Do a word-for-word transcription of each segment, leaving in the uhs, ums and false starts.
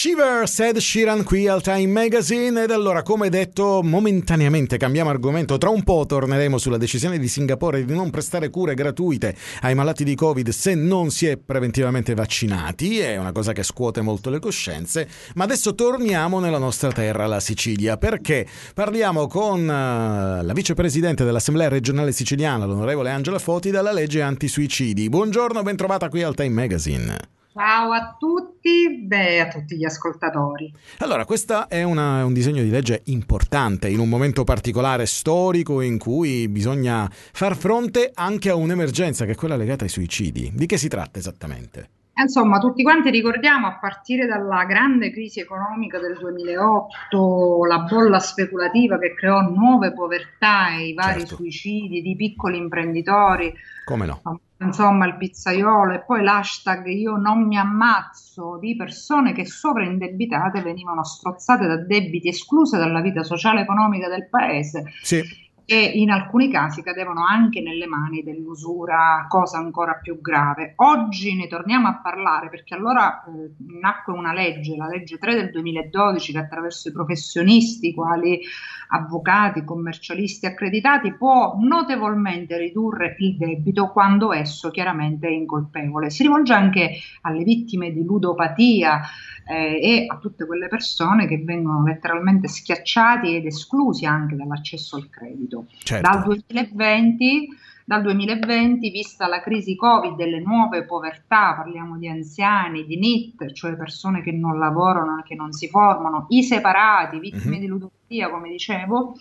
Shivers, Ed Sheeran qui al Time Magazine. Ed allora, come detto, momentaneamente cambiamo argomento. Tra un po' torneremo sulla decisione di Singapore di non prestare cure gratuite ai malati di Covid se non si è preventivamente vaccinati. È una cosa che scuote molto le coscienze. Ma adesso torniamo nella nostra terra, la Sicilia, perché parliamo con uh, la vicepresidente dell'Assemblea regionale siciliana, l'onorevole Angela Foti, della legge antisuicidi. Buongiorno, ben trovata qui al Time Magazine. Ciao a tutti, beh, a tutti gli ascoltatori. Allora, questo è una, un disegno di legge importante in un momento particolare storico in cui bisogna far fronte anche a un'emergenza che è quella legata ai suicidi. Di che si tratta esattamente? Insomma, tutti quanti ricordiamo, a partire dalla grande crisi economica del duemilaotto, la bolla speculativa che creò nuove povertà e i vari Certo, suicidi di piccoli imprenditori, come no? insomma il pizzaiolo, e poi l'hashtag io non mi ammazzo, di persone che sovraindebitate venivano strozzate da debiti, escluse dalla vita sociale e economica del paese. Sì. E in alcuni casi cadevano anche nelle mani dell'usura, cosa ancora più grave. Oggi ne torniamo a parlare perché allora eh, nacque una legge, la legge tre del duemiladodici, che attraverso i professionisti, quali avvocati, commercialisti accreditati, può notevolmente ridurre il debito quando esso chiaramente è incolpevole. Si rivolge anche alle vittime di ludopatia eh, e a tutte quelle persone che vengono letteralmente schiacciati ed esclusi anche dall'accesso al credito. Dal Certo. duemilaventi, dal duemilaventi, vista la crisi Covid e le nuove povertà, parliamo di anziani, di N I T, cioè persone che non lavorano, che non si formano, i separati, vittime Mhm. di ludopatia, come dicevo,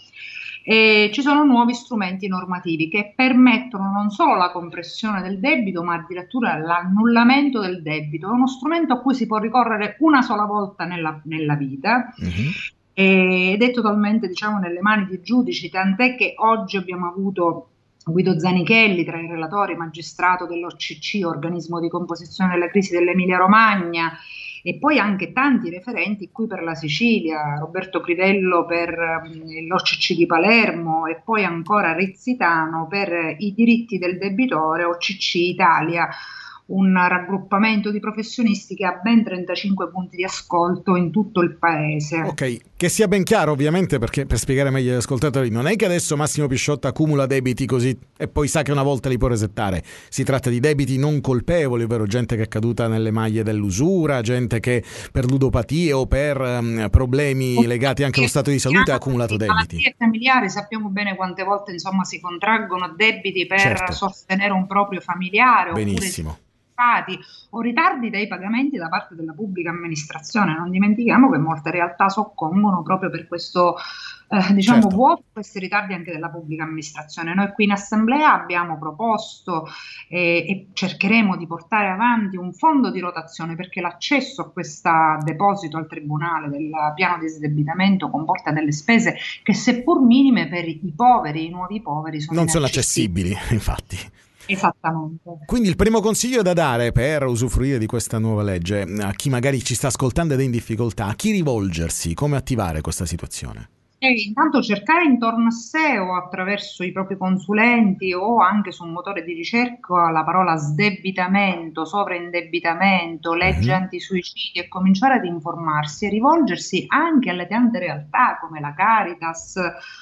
e ci sono nuovi strumenti normativi che permettono non solo la compressione del debito, ma addirittura l'annullamento del debito. È uno strumento a cui si può ricorrere una sola volta nella, nella vita. Mhm. Ed è totalmente, diciamo, nelle mani dei giudici, tant'è che oggi abbiamo avuto Guido Zanichelli tra i relatori, magistrato dell'O C C, organismo di composizione della crisi dell'Emilia-Romagna, e poi anche tanti referenti qui per la Sicilia, Roberto Crivello per um, l'O C C di Palermo e poi ancora Rizzitano per i diritti del debitore, O C C Italia, un raggruppamento di professionisti che ha ben trentacinque punti di ascolto in tutto il paese. Ok, che sia ben chiaro ovviamente, perché per spiegare meglio agli ascoltatori, non è che adesso Massimo Pisciotta accumula debiti così e poi sa che una volta li può resettare. Si tratta di debiti non colpevoli, ovvero gente che è caduta nelle maglie dell'usura, gente che per ludopatie o per um, problemi legati anche allo stato di salute ha accumulato debiti. Malattie familiari, sappiamo bene quante volte, insomma, si contraggono debiti per Certo, sostenere un proprio familiare, oppure benissimo. o ritardi dei pagamenti da parte della pubblica amministrazione. Non dimentichiamo che molte realtà soccombono proprio per questo, eh, diciamo, Certo. vuoto, questi ritardi anche della pubblica amministrazione. Noi qui in Assemblea abbiamo proposto eh, e cercheremo di portare avanti un fondo di rotazione, perché l'accesso a questo deposito al Tribunale del piano di sdebitamento comporta delle spese che, seppur minime, per i poveri, i nuovi poveri, sono Non sono inaccessibili. accessibili, infatti. Esattamente. Quindi il primo consiglio da dare per usufruire di questa nuova legge, a chi magari ci sta ascoltando ed è in difficoltà, a chi rivolgersi, come attivare questa situazione? E intanto cercare intorno a sé o attraverso i propri consulenti o anche su un motore di ricerca la parola sdebitamento, sovraindebitamento, legge Mhm. antisuicidi, e cominciare ad informarsi e rivolgersi anche alle tante realtà come la Caritas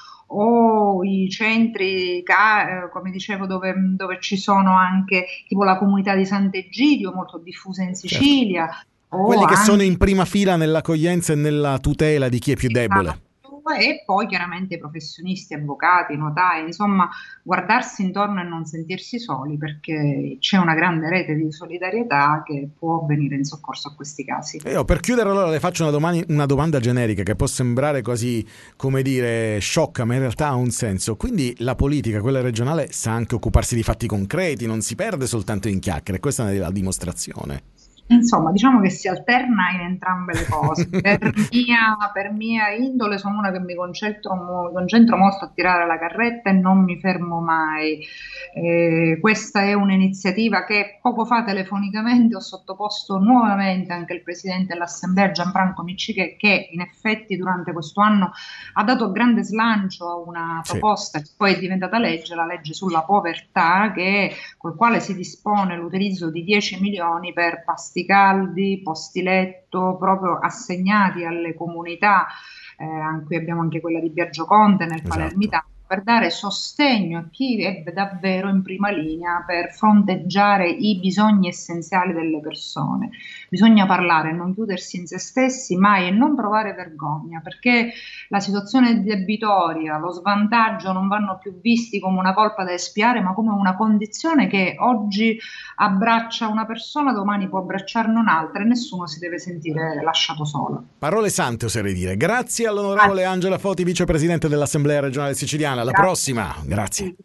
o i centri, ca- eh, come dicevo, dove, dove ci sono anche tipo la comunità di Sant'Egidio, molto diffusa in Certo. Sicilia, o Quelli che sono anche in prima fila nell'accoglienza e nella tutela di chi è più debole. e poi chiaramente i professionisti, avvocati, notai, insomma, guardarsi intorno e non sentirsi soli, perché c'è una grande rete di solidarietà che può venire in soccorso a questi casi. E io per chiudere allora le faccio una, domani- una domanda generica che può sembrare quasi, come dire, sciocca, ma in realtà ha un senso. Quindi la politica, quella regionale, sa anche occuparsi di fatti concreti, non si perde soltanto in chiacchiere, questa è la dimostrazione. Insomma, diciamo che si alterna in entrambe le cose. Per mia, per mia indole sono una che mi concentro, mo- concentro molto a tirare la carretta e non mi fermo mai. Eh, questa è un'iniziativa che poco fa telefonicamente ho sottoposto nuovamente anche il Presidente dell'Assemblea, Gianfranco Micciche, che in effetti durante questo anno ha dato grande slancio a una Sì. proposta che poi è diventata legge, la legge sulla povertà, che, col quale si dispone l'utilizzo di dieci milioni per pasti pasti caldi, posti letto, proprio assegnati alle comunità. Eh, qui abbiamo anche quella di Biagio Conte nel Esatto. Palermitano, per dare sostegno a chi è davvero in prima linea per fronteggiare i bisogni essenziali delle persone. Bisogna parlare, non chiudersi in se stessi mai e non provare vergogna, perché la situazione debitoria, lo svantaggio non vanno più visti come una colpa da espiare, ma come una condizione che oggi abbraccia una persona, domani può abbracciarne un'altra e nessuno si deve sentire lasciato solo. Parole sante, oserei dire. Grazie all'onorevole Angela Foti, vicepresidente dell'Assemblea regionale siciliana. Alla prossima. Grazie.